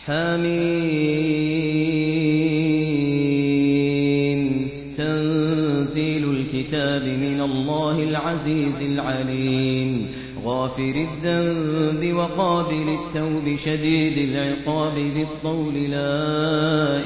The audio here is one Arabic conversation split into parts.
حميم تنزيل الكتاب من الله العزيز العليم غافر الذنب وقابل التوب شديد العقاب ذي الطول لا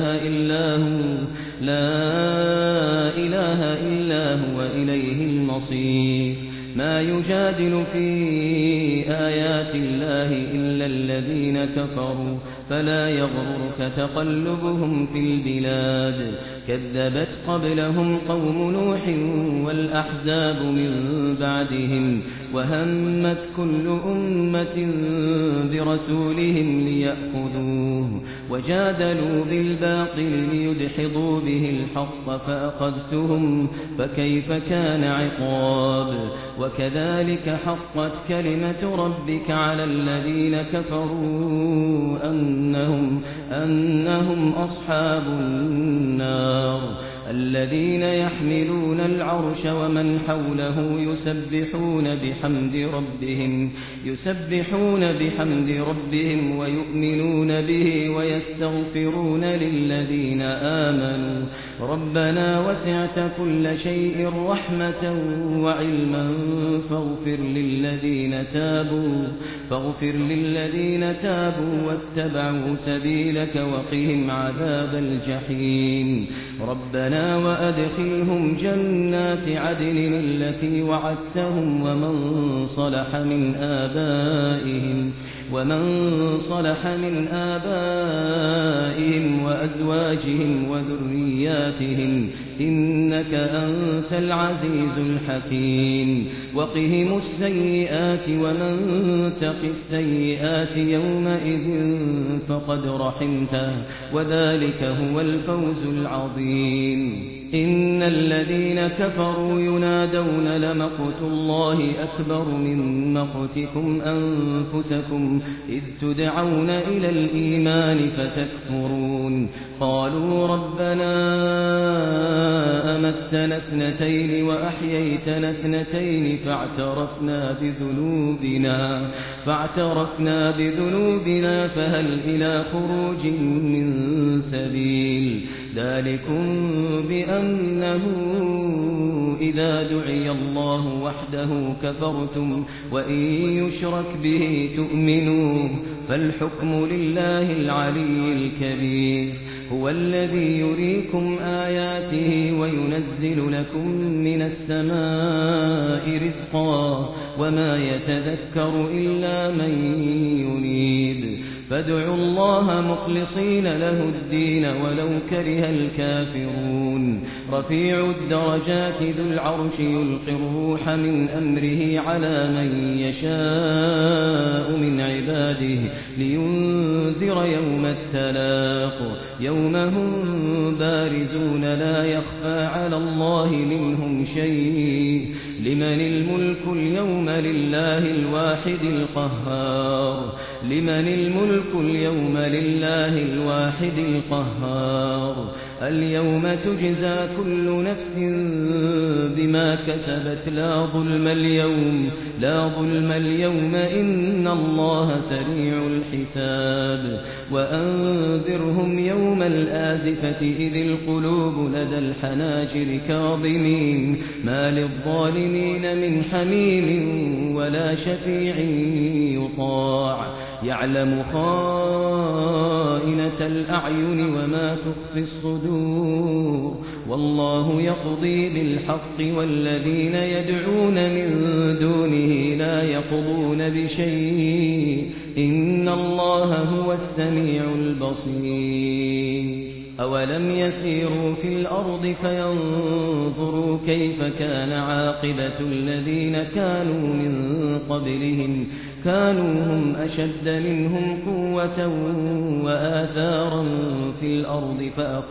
إله إلا هو إليه المصير ما يجادل في آيات الله إلا الذين كفروا فلا يغررك تقلبهم في البلاد كذبت قبلهم قوم نوح والأحزاب من بعدهم وهمت كل أمة برسولهم ليأخذوه وجادلوا بالباطل ليدحضوا به الحق فأخذتهم فكيف كان عقاب وكذلك حقت كلمة ربك على الذين كفروا أنهم أصحاب النار الذين يحملون العرش ومن حوله يسبحون بحمد ربهم ويؤمنون به ويستغفرون للذين آمنوا ربنا وسعت كل شيء رحمة وعلما فاغفر للذين تابوا واتبعوا سبيلك وقهم عذاب الجحيم ربنا وأدخلهم جنات عدن التي وعدتهم ومن صلح من آبائهم وأزواجهم وذرياتهم إنك أنت العزيز الحكيم وقهم السيئات ومن تق السيئات يومئذ فقد رحمته وذلك هو الفوز العظيم إن الذين كفروا ينادون لمقت الله أكبر من مقتكم أنفسكم إذ تدعون إلى الإيمان فتكفرون قالوا ربنا أمتنا اثنتين وأحييتنا اثنتين فاعترفنا بذنوبنا فهل إلى خروج من سبيل ذلكم بأنه إذا دعي الله وحده كفرتم وإن يشرك به تؤمنوا فالحكم لله العلي الكبير هو الذي يريكم آياته وينزل لكم من السماء رزقا وما يتذكر إلا من ينيب فادعوا الله مخلصين له الدين ولو كره الكافرون رفيع الدرجات ذو العرش يلقي الروح من أمره على من يشاء من عباده لينذر يوم التلاق يوم هم بارزون لا يخفى على الله منهم شيء لمن الملك اليوم لله الواحد القهار اليوم تجزى كل نفس بما كسبت لا ظلم اليوم إن الله سريع الحساب وأنذرهم يوم الآزفة إذ القلوب لدى الحناجر كاظمين ما للظالمين من حميم ولا شفيع يطاع يعلم خائنة الأعين وما تخفي الصدور والله يقضي بالحق والذين يدعون من دونه لا يقضون بشيء إن الله هو السميع البصير أولم يسيروا في الأرض فينظروا كيف كان عاقبة الذين كانوا من قبلهم كانوا هم أشد منهم قوة وآثارا في الأرض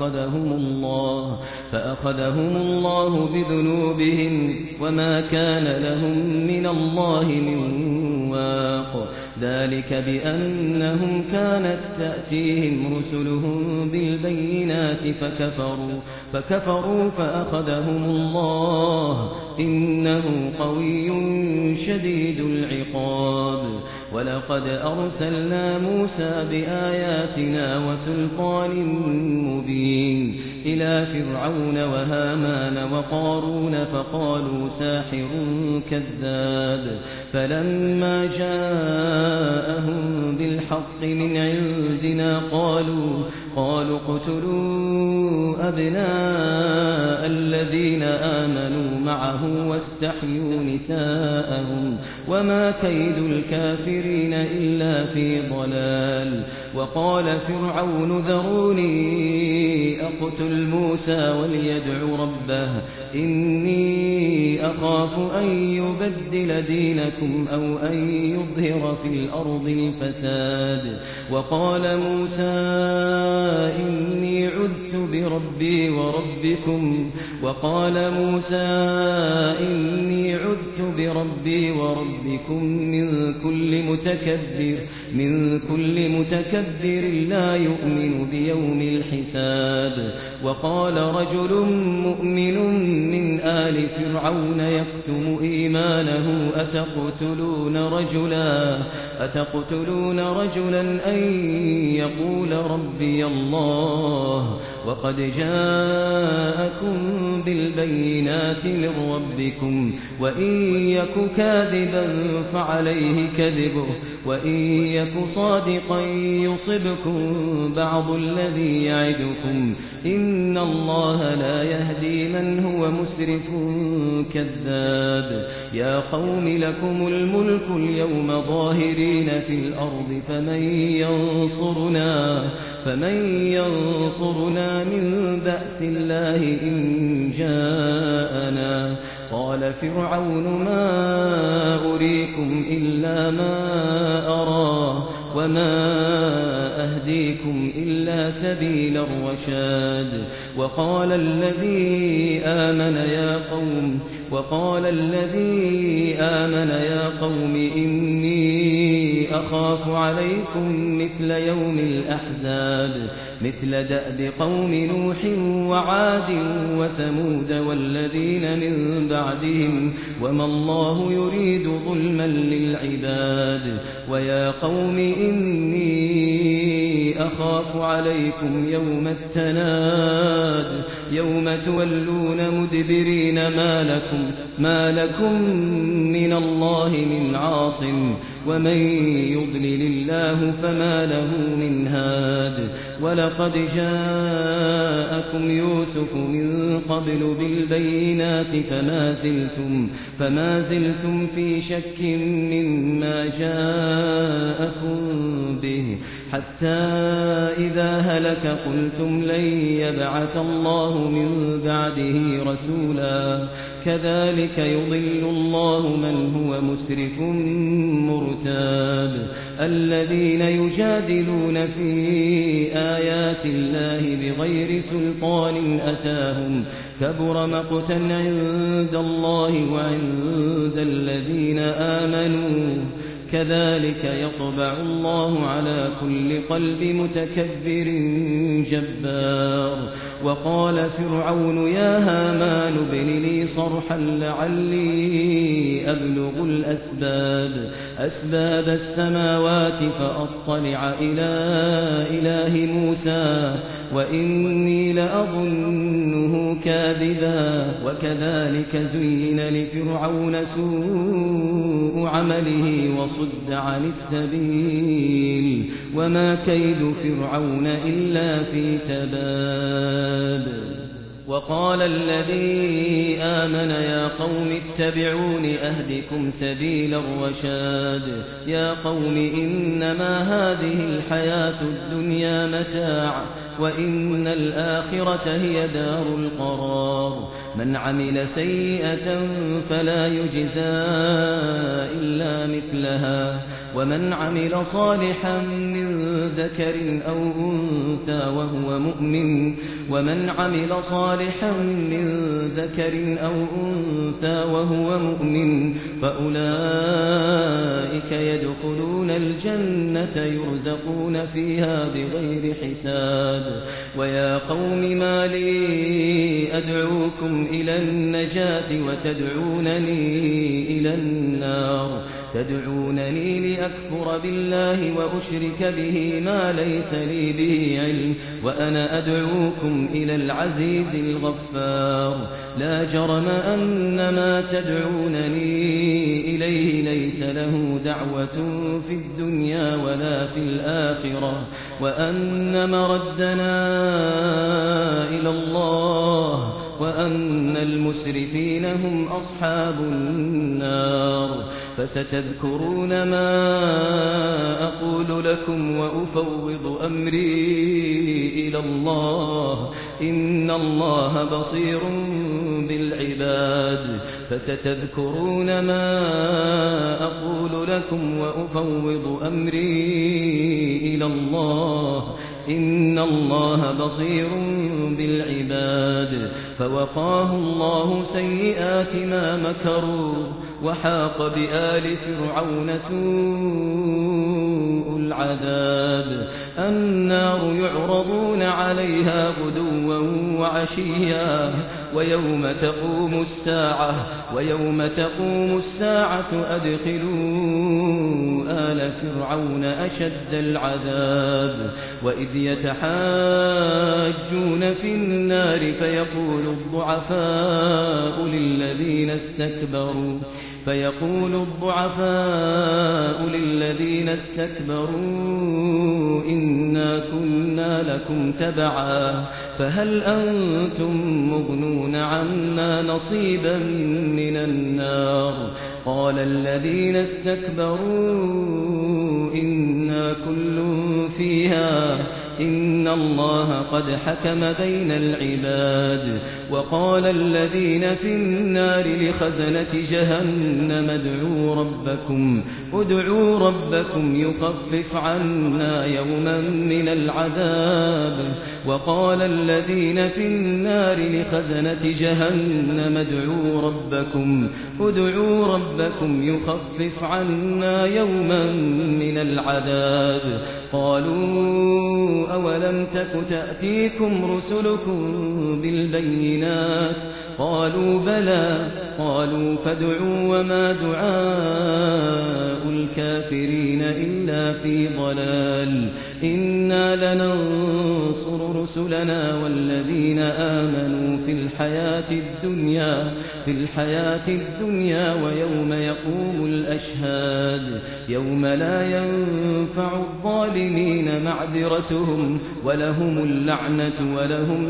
فأخذهم الله بذنوبهم وما كان لهم من الله من واق ذلك بأنهم كانت تأتيهم رسلهم بالبينات فكفروا فأخذهم الله إنه قوي شديد العقاب ولقد أرسلنا موسى بآياتنا وسلطان مبين إلى فرعون وهامان وقارون فقالوا ساحر كذاب فلما جاءهم بالحق من عندنا قالوا اقتلوا أبناء الذين آمنوا معه واستحيوا نساءهم وما كيد الكافرين إلا في ضلال. وقال فرعون ذروني أقتل موسى وليدع ربه إني أخاف أن يبدل دينكم أو أن يظهر في الأرض الفساد. وقال موسى إني عذت بربي وربكم من كل متكبر لا يؤمن بيوم الحساب. وقال رجل مؤمن من آل فرعون يكتم إيمانه أتقتلون رجلا أن يقول ربي الله وقد جاءكم بالبينات من ربكم وإن يك كاذبا فعليه كذبه وإن يك صادقا يصبكم بعض الذي يعدكم إن الله لا يهدي من هو مسرف كذاب. يا قوم لكم الملك اليوم ظاهرين في الأرض فمن ينصرنا من بأس الله إن جاءنا. قال فرعون ما أريكم إلا ما أرى وما أهديكم إلا سبيل الرشاد. وقال الذي آمن يا قوم إني أخاف عليكم مثل يوم الأحزاب مثل دأب قوم نوح وعاد وثمود والذين من بعدهم وما الله يريد ظلما للعباد. ويا قوم إني أخاف عليكم يوم التناد يوم تولون مدبرين ما لكم من الله من عاصم ومن يضلل الله فما له من هاد. ولقد جاءكم يوسف من قبل بالبينات فما زلتم في شك مما جاءكم به حتى إذا هلك قلتم لن يبعث الله من بعده رسولا كذلك يضل الله من هو مسرف مرتاب. الذين يجادلون في آيات الله بغير سلطان أتاهم كبر مقتا عند الله وعند الذين آمنوا كذلك يطبع الله على كل قلب متكبر جبار. وقال فرعون يا هامان ابن لي صرحا لعلي أبلغ أسباب السماوات فأطلع إلى إله موسى وإني لأظنه كاذبا. وكذلك زين لفرعون سوء عمله وصد عن السبيل وما كيد فرعون إلا في تباب. وقال الذي آمن يا قوم اتبعون أهدكم سبيل الرشاد. يا قوم إنما هذه الحياة الدنيا متاع وإن الآخرة هي دار القرار. من عمل سيئة فلا يجزى إلا مثلها ومن عمل صالحا من ذكر أو أنثى وهو مؤمن فأولئك يدخلون الجنة يرزقون فيها بغير حساب. ويا قوم ما لي أدعوكم إلى النجاة وتدعونني إلى النار تدعونني لأكفر بالله وأشرك به ما ليس لي به علم وأنا أدعوكم إلى العزيز الغفار لا جرم أن ما تدعونني إليه ليس له دعوة في الدنيا ولا في الآخرة وأن مردنا إلى الله وأن المسرفين هم أصحاب النار فستذكرون ما أقول لكم وأفوض أمري إلى الله إن الله بصير بالعباد فستذكرون ما أقول لكم وأفوض أمري إلى الله إن الله بصير بالعباد فوقاه الله سيئات ما مكروا وحاق بآل فرعون سوء العذاب النار يعرضون عليها غدوا وعشيا ويوم تقوم الساعة أدخلوا آل فرعون أشد العذاب وإذ يتحاجون في النار فيقول الضعفاء للذين استكبروا إنا كنا لكم تبعا فهل أنتم مغنون عنا نصيبا من النار قال الذين استكبروا إنا كل فيها إن الله قد حكم بين العباد وقال الذين في النار لخزنة جهنم ادعوا ربكم يخفف عنا يوما من العذاب وقال الذين في النار لخزنة جهنم ادعوا ربكم يخفف عنا يوما من العذاب قالوا أولم تك تأتيكم رسلكم بالبينات قالوا بلى قالوا فادعوا وما دعاء الكافرين إلا في ضلال إنا لننصر رسلنا والذين آمنوا في الحياة الدنيا ويوم يقوم الأشهاد يوم لا ينفع الظالمين معذرتهم ولهم اللعنة ولهم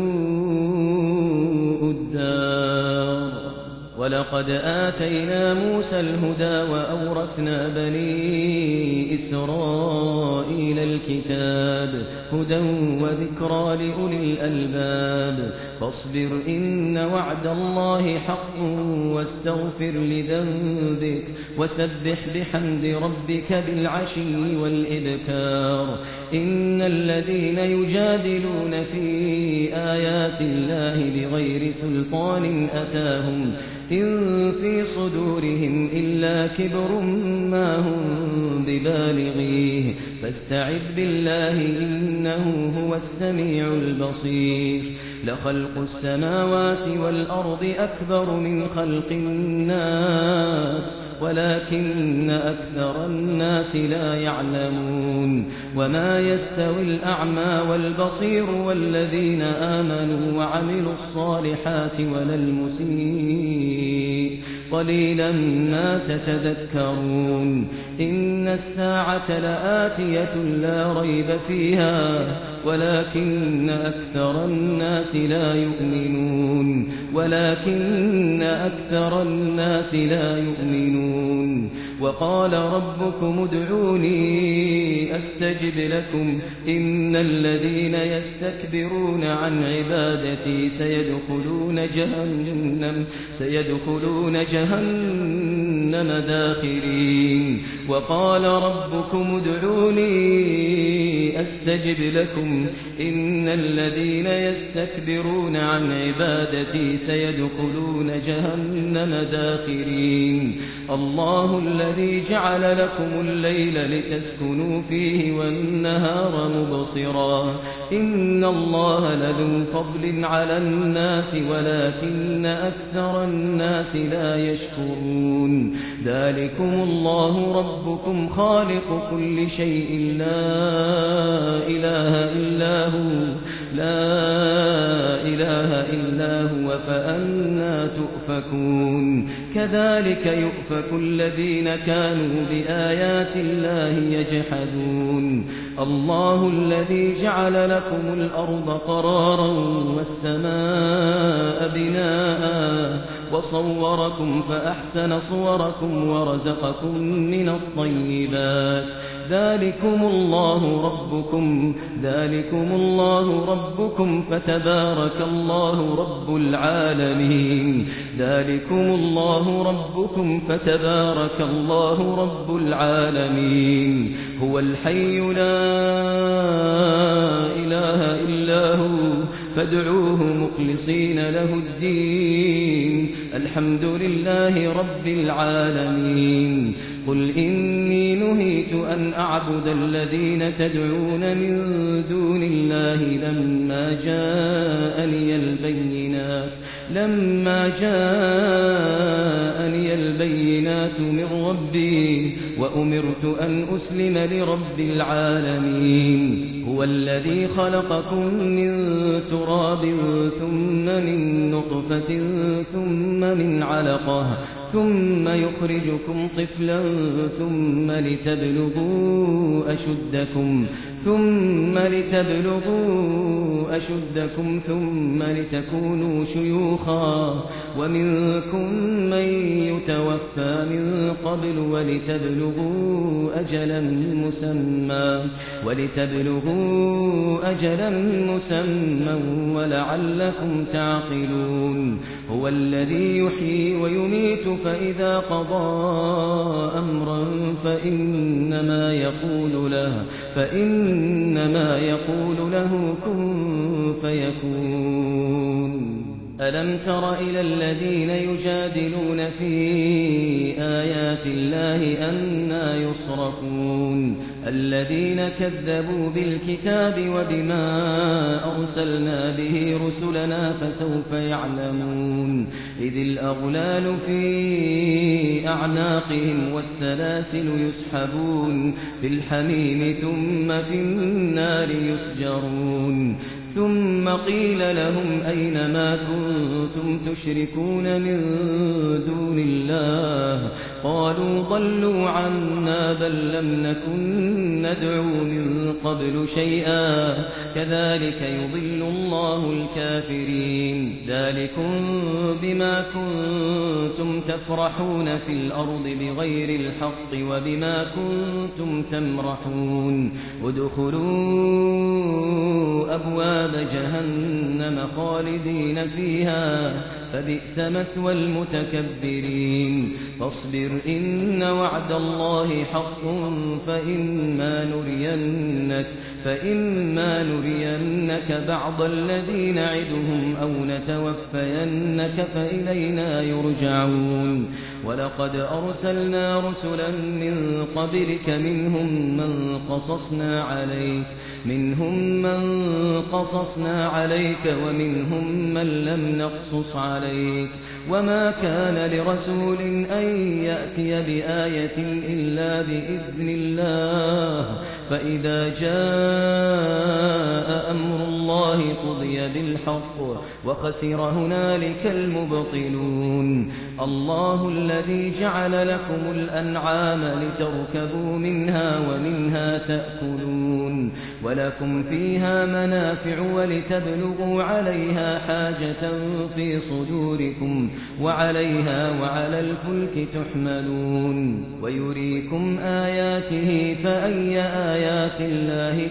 سوء الدار ولقد آتينا موسى الهدى وأورثنا بني إسرائيل الكتاب هدى وذكرى لأولي الألباب فاصبر إن وعد الله حق واستغفر لذنبك وسبح بحمد ربك بالعشي والإبكار إن الذين يجادلون في آيات الله بغير سلطان أتاهم إن في صدورهم إلا كبر ما هم ببالغيه فاستعذ بالله إنه هو السميع البصير لخلق السماوات والأرض أكبر من خلق الناس ولكن أكثر الناس لا يعلمون وما يستوي الأعمى والبصير والذين آمنوا وعملوا الصالحات ولا المسيء قليلا ما تتذكرون إن الساعة لآتية لا ريب فيها ولكن أكثر الناس لا يؤمنون وقال ربكم ادعوني أستجب لكم إن الذين يستكبرون عن عبادتي سيدخلون جهنم داخرين وقال ربكم ادعوني أستجب لكم إن الذين يستكبرون عن عبادتي سيدخلون جهنم داخرين الله الذي جعل لكم الليل لتسكنوا فيه والنهار مبصرا إن الله لذو فضل على الناس ولكن أكثر الناس لا يشكرون ذلكم الله ربكم خالق كل شيء لا إله إلا هو فأنى تؤفكون كذلك يؤفك الذين كانوا بآيات الله يجحدون الله الذي جعل لكم الأرض قرارا والسماء بناء وصوركم فأحسن صوركم ورزقكم من الطيبات ذلكم الله ربكم فتبارك الله رب العالمين ذلكم الله ربكم فتبارك الله رب العالمين هو الحي لا إله إلا هو فادعوه مخلصين له الدين الحمد لله رب العالمين قل إني نهيت أن أعبد الذين تدعون من دون الله لما جاءني البينات من ربي وأمرت أن أسلم لرب العالمين هو الذي خلقكم من تراب ثم من نطفة ثم من علقة ثم يخرجكم طفلا ثم لتبلغوا أشدكم ثم لتكونوا شيوخا ومنكم من يتوفى من قبل ولتبلغوا أجلا مسمى ولعلكم تعقلون هو الذي يحيي ويميت فإذا قضى أمرا فإنما يقول له كن فيكون ألم تر إلى الذين يجادلون في آيات الله أنى يصرفون الذين كذبوا بالكتاب وبما أرسلنا به رسلنا فسوف يعلمون إذ الأغلال في أعناقهم والسلاسل يسحبون في الحميم ثم في النار يسجرون ثم قيل لهم أين ما كنتم تشركون من دون الله قالوا ضلوا عنا بل لم نكن ندعو من قبل شيئا كذلك يضل الله الكافرين ذلكم بما كنتم تفرحون في الأرض بغير الحق وبما كنتم تمرحون ادخلوا أبواب جهنم خالدين فيها فبئس مثوى المتكبرين فاصبر إن وعد الله حق فإما نرينك بعض الذي نعدهم أو نتوفينك فإلينا يرجعون ولقد أرسلنا رسلا من قبلك منهم من قصصنا عليك ومنهم من لم نقصص عليك وما كان لرسول أن يأتي بآية إلا بإذن الله فإذا جاء أمر الله قضي بالحق وخسر هنالك المبطلون الله الذي جعل لكم الأنعام لتركبوا منها ومنها تأكلون ولكم فيها منافع ولتبلغوا عليها حاجة في صدوركم وعليها وعلى الفلك تحملون ويريكم آياته فأي آيات الله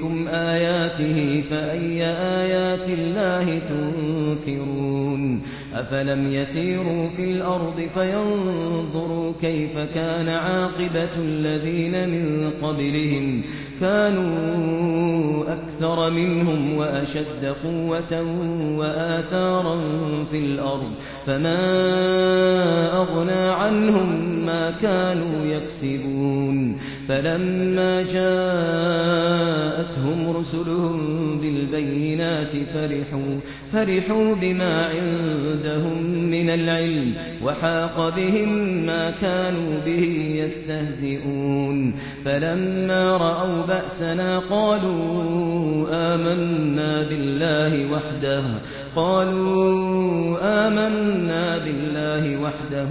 تنكرون أفلم يسيروا في الأرض فينظروا كيف كان عاقبة الذين من قبلهم كانوا أكثر منهم وأشد قوة وآثارا في الأرض فما أغنى عنهم ما كانوا يكسبون فلما جاءتهم رسلهم بالبينات فرحوا بما عندهم من العلم وحاق بهم ما كانوا به يستهزئون فلما رأوا بأسنا قالوا آمنا بالله وحده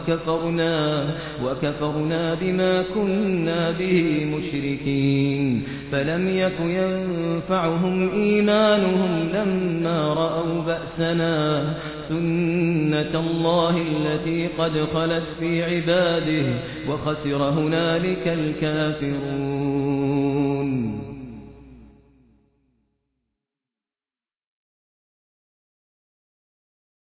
وكفرنا بما كنا به مشركين فلم يك ينفعهم إيمانهم لما رأوا بأسنا سنة الله التي قد خلت في عباده وخسر هنالك الكافرون